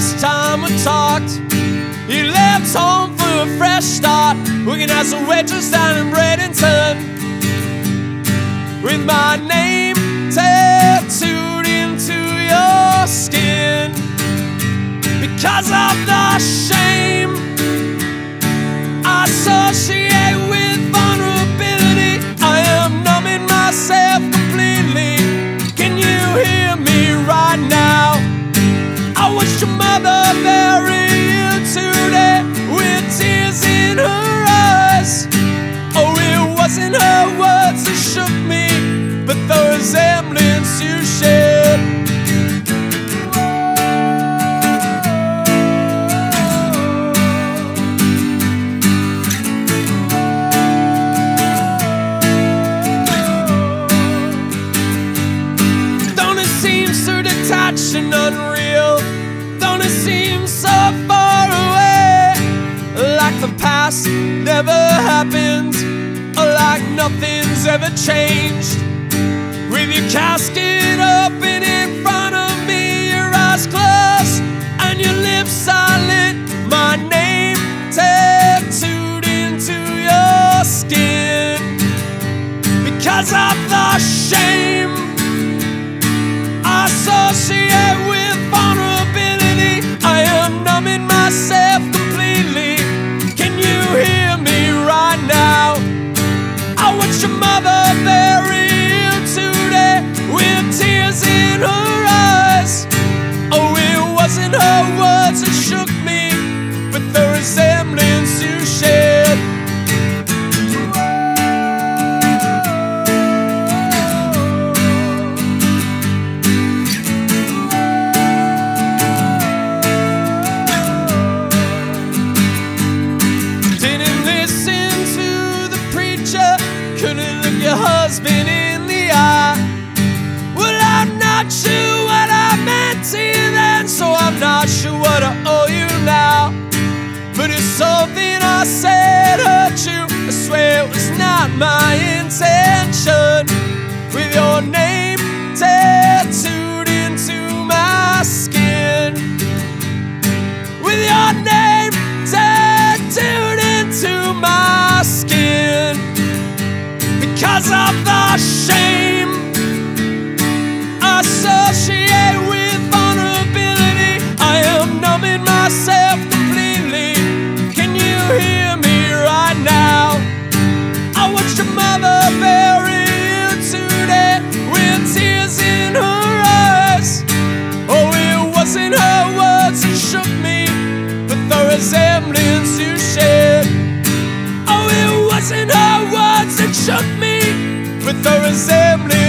last time we talked, you left home for a fresh start, working as a waitress down in Bradenton, with my name tattooed into your skin. Because of the shame I associate with vulnerability, I am numbing myself completely. Can you hear me right now? I watched your mother bury you today with tears in her eyes. Oh, it wasn't her words that shook me, but the resemblance you shared. Don't it seem so detached and unreal? Don't it seem so far away? Like the past never happened, or like nothing's ever changed. With your casket open in front of me, your eyes closed and your lips silent, my name tattooed into your skin. Because of the shame I associate with vulnerability, I am numbing myself completely. Can you hear me right now? I watched your mother bury you today with tears in her eyes. Oh, it wasn't her words that shook me, but the resemblance you shared. Didn't listen to the preacher, couldn't look your husband in the eye. Well, I'm not sure what I meant to you then, so I'm not sure what I owe you now. But if something I said hurt you, I swear it was not my intention. With your name tattooed into my skin, with your name tattooed into my skin. Because of the shame I associate with vulnerability, I am numbing myself completely. Can you hear me right now? I watched your mother bury you today with tears in her eyes. Oh, it wasn't her words that shook me, but the resemblance you shared. Oh, it wasn't her words that shook me, but the resemblance